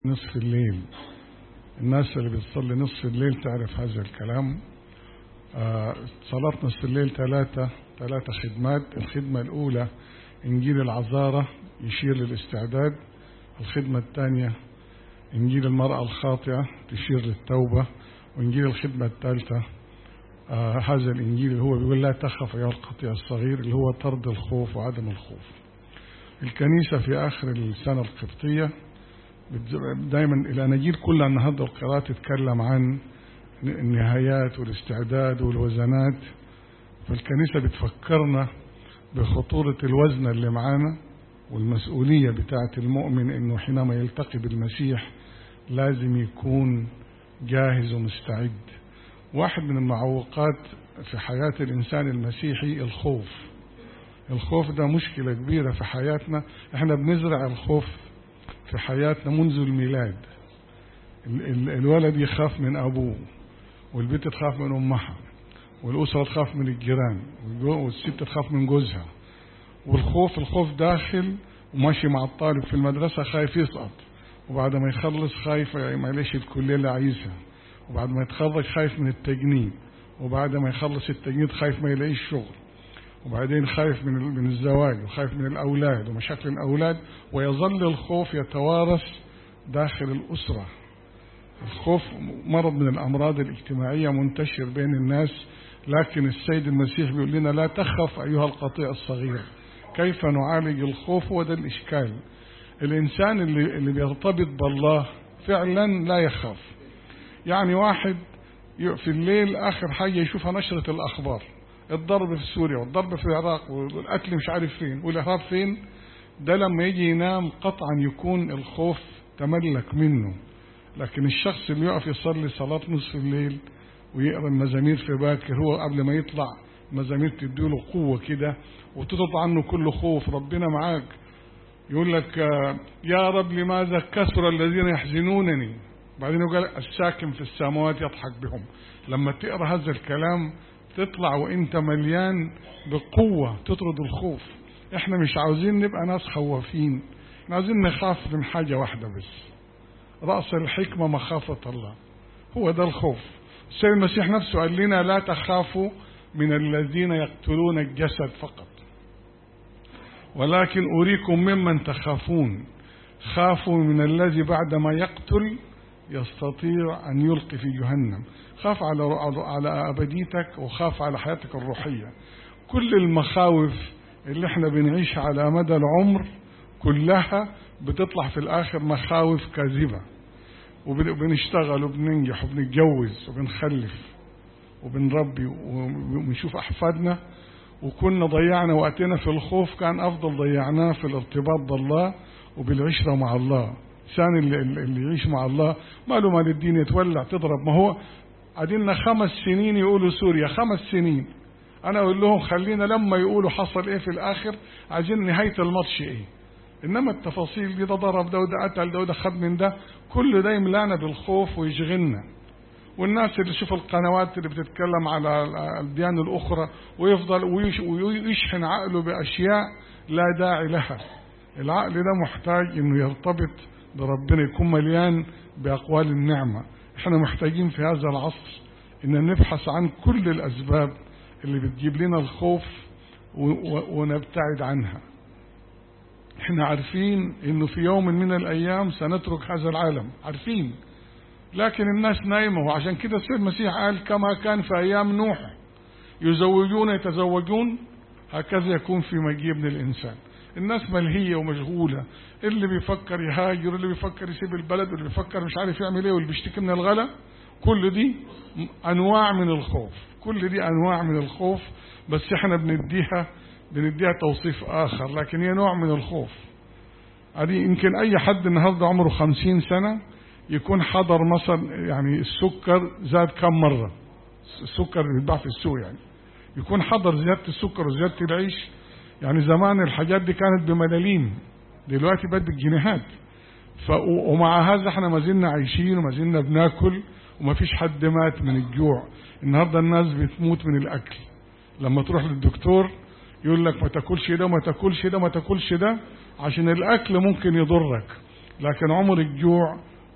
نصف الليل. الناس اللي بتصلي نصف الليل تعرف هذا الكلام. صلاة نصف الليل ثلاثة خدمات. الخدمة الأولى إنجيل العذارى يشير للاستعداد. الخدمة الثانية إنجيل المرأة الخاطئة تشير للتوبة. وإنجيل الخدمة الثالثة هذا الإنجيل اللي هو بيقول لا تخف أيها القطيع الصغير، اللي هو طرد الخوف وعدم الخوف. الكنيسة في آخر السنة القبطية دائما الأناجيل كلها النهارده القراءات تتكلم عن النهايات والاستعداد والوزنات. فالكنيسة بتفكرنا بخطورة الوزن اللي معانا والمسؤولية بتاعة المؤمن إنه حينما يلتقي بالمسيح لازم يكون جاهز ومستعد. واحد من المعوقات في حياة الإنسان المسيحي الخوف ده مشكلة كبيرة في حياتنا. احنا بنزرع الخوف في حياتنا منذ الميلاد. الولد يخاف من أبوه، والبنت تخاف من أمها، والأسرة تخاف من الجيران، والست تخاف من جوزها. والخوف داخل وماشي مع الطالب في المدرسة، خايف يسقط، وبعد ما يخلص خايف ما يلاقيش الكلية اللي عايزها، وبعد ما يتخرج خايف من التجنيد، وبعد ما يخلص التجنيد خايف ما يلاقيش شغل، وبعدين خايف من الزواج، وخايف من الأولاد ومشاكل الأولاد. ويظل الخوف يتوارث داخل الأسرة. الخوف مرض من الأمراض الاجتماعية منتشر بين الناس، لكن السيد المسيح بيقول لنا لا تخف أيها القطيع الصغير. كيف نعالج الخوف؟ هو ده الإشكال. الإنسان اللي بيرتبط بالله فعلا لا يخاف. يعني واحد في الليل آخر حاجة يشوفها نشرة الأخبار، الضرب في سوريا والضرب في العراق والأكل مش عارف فين والإرهاب فين، ده لما يجي ينام قطعا يكون الخوف تملك منه. لكن الشخص اللي يقف يصلي صلاة نصف الليل ويقرأ المزامير في باكر، هو قبل ما يطلع مزامير تديله قوة كده وتطلع عنه كل خوف. ربنا معاك، يقول لك يا رب لماذا كثر الذين يحزنونني، بعدين يقول الساكن في السماوات يضحك بهم. لما تقرأ هذا الكلام تطلع وانت مليان بقوة تطرد الخوف. احنا مش عاوزين نبقى ناس خوافين، احنا عاوزين نخاف من حاجة واحدة بس، رأس الحكمة مخافة الله. هو ده الخوف. السيد المسيح نفسه قال لنا لا تخافوا من الذين يقتلون الجسد فقط، ولكن أريكم ممن تخافون. خافوا من الذي بعدما يقتل يستطيع أن يلقي في جهنم. خاف على أبديتك، وخاف على حياتك الروحية. كل المخاوف اللي احنا بنعيش على مدى العمر كلها بتطلع في الآخر مخاوف كاذبة. وبنشتغل وبننجح وبنتجوز وبنخلف وبنربي وبنشوف أحفادنا، وكنا ضيعنا وقتنا في الخوف كان أفضل ضيعناه في الارتباط بالله وبالعشرة مع الله. الإنسان اللي يعيش مع الله ما له مال الدين يتولع تضرب. ما هو عدلنا 5 سنين يقولوا سوريا، 5 سنين. أنا أقول لهم خلينا لما يقولوا حصل إيه في الآخر، عايزين نهاية الماتش إيه. إنما التفاصيل دي، ده ضرب ده وده قتل ده وده خد من ده، كل ده يملانا بالخوف ويشغلنا. والناس اللي شوف القنوات اللي بتتكلم على الديان الأخرى ويفضل ويشحن عقله بأشياء لا داعي لها. العقل ده محتاج إنه يرتبط بربنا، يكون مليان بأقوال النعمة. احنا محتاجين في هذا العصر إن نبحث عن كل الأسباب اللي بتجيب لنا الخوف ونبتعد عنها. احنا عارفين إنه في يوم من الأيام سنترك هذا العالم، عارفين، لكن الناس نايمة. وعشان كده السيد المسيح قال كما كان في أيام نوح يزوجون يتزوجون، هكذا يكون في مجيء ابن الإنسان. الناس ملهية ومشغولة، اللي بيفكر يهاجر، اللي بيفكر يسيب البلد، واللي بيفكر مش عارف يعمل ايه، واللي بيشتكي من الغلا. كل دي أنواع من الخوف، كل دي أنواع من الخوف، بس احنا بنديها توصيف آخر، لكن هي نوع من الخوف. هذه يمكن أي حد النهارده عمره 50 سنة يكون حضر مثلا يعني السكر زاد كم مرة، السكر اللي بيتباع في السوق، يعني يكون حضر زيادة السكر وزيادة العيش. يعني زمان الحاجات دي كانت بملاليم، دلوقتي بقت بالجنيهات. ومع هذا احنا ما زلنا عايشين وما زلنا بناكل وما فيش حد مات من الجوع. النهارده الناس بتموت من الأكل. لما تروح للدكتور يقول لك ما تاكلش ده وما تاكلش ده وما تاكلش ده، عشان الأكل ممكن يضرك، لكن عمر الجوع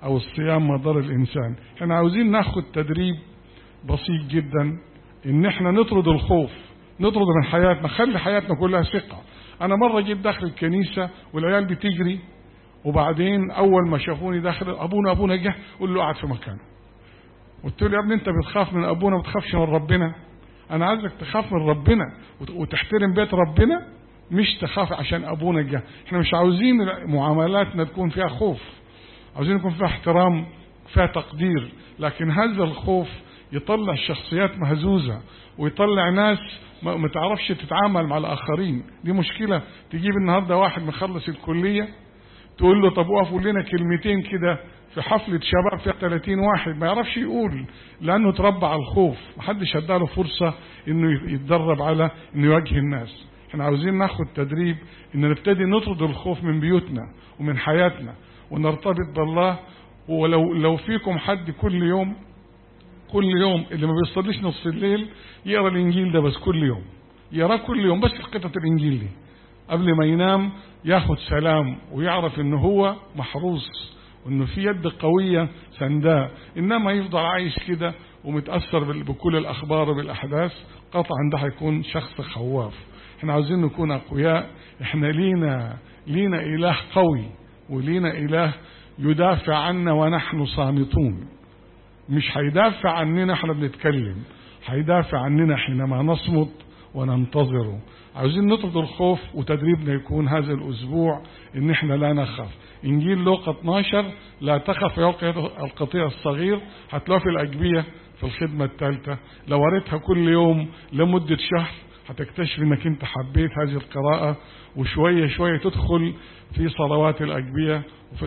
أو الصيام مضر الإنسان. احنا عاوزين ناخد تدريب بسيط جدا إن احنا نطرد الخوف، نطرد من حياتنا، خلي حياتنا كلها ثقة. أنا مرة جيت داخل الكنيسة والعيال بتجري، وبعدين أول ما شافوني داخل أبونا جه، قل له قاعد في مكانه. قلت له يا ابني أنت بتخاف من أبونا، ما بتخافش من ربنا. أنا عايزك تخاف من ربنا وتحترم بيت ربنا، مش تخاف عشان أبونا جه. احنا مش عاوزين معاملاتنا تكون فيها خوف، عاوزين يكون فيها احترام، فيها تقدير. لكن هذا الخوف يطلع شخصيات مهزوزة، ويطلع ناس ما تعرفش تتعامل مع الآخرين. دي مشكلة. تجيب النهاردة واحد مخلص الكلية تقول له طب وقفوا لنا كلمتين كده في حفلة شباب فيها 30 واحد، ما يعرفش يقول، لأنه تربى على الخوف. محدش اداله فرصة إنه يتدرب على إنه يواجه الناس. احنا عاوزين ناخد تدريب إن نبتدي نطرد الخوف من بيوتنا ومن حياتنا، ونرتبط بالله. ولو فيكم حد كل يوم اللي ما بيصليش نص الليل يقرأ الإنجيل ده بس كل يوم، يقرأ كل يوم بس قطعة الإنجيل دي قبل ما ينام، ياخد سلام ويعرف إنه هو محروس وإنه في يد قوية سنداه. إنما يفضل عايش كده ومتأثر بكل الأخبار وبالأحداث، قطعا ده هيكون شخص خواف. احنا عاوزين نكون أقوياء. احنا لينا إله قوي، ولينا إله يدافع عنا ونحن صامتون. مش هيدافع عننا احنا بنتكلم، هيدافع عننا حينما نصمت وننتظره. عاوزين نطرد الخوف، وتدريبنا يكون هذا الأسبوع إن احنا لا نخاف. إنجيل لوقا 12 لا تخف يا القطيع الصغير، هتلاقوا في الأجبية في الخدمة الثالثة. لو قريتها كل يوم لمدة شهر هتكتشف انك انت حبيت هذه القراءة، وشوية شوية تدخل في صلوات الأجبية.